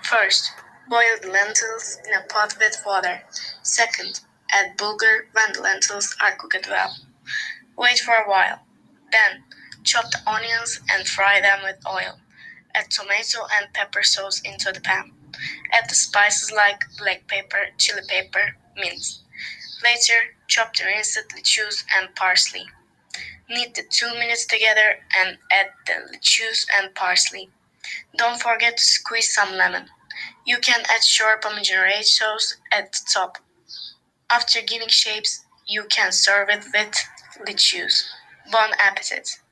First, boil the lentils in a pot with water. Second, add bulgur when the lentils are cooked well. Wait for a while. Then, chop the onions and fry them with oil. Add tomato and pepper sauce into the pan. Add the spices like black pepper, chili pepper, mint. Later, chop the rinsed lettuce and parsley. Knead the 2 minutes together and add the lettuce and parsley. Don't forget to squeeze some lemon. You can add sharp pomegranate sauce at the top. After giving shapes, you can serve it with lettuce. Bon appetit!